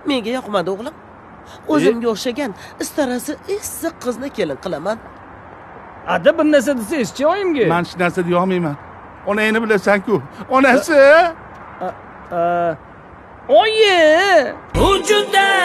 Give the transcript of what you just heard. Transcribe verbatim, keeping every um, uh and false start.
menga yoqmadi o'g'lim. O'zimga o'xshagan istarasi issiq qizni kelin qilaman. Ada bir narsa desangiz-chi oyimga. Men hech narsa deya olmayman. Onangni bilasan-ku. Onasi. Oyi! Vujudda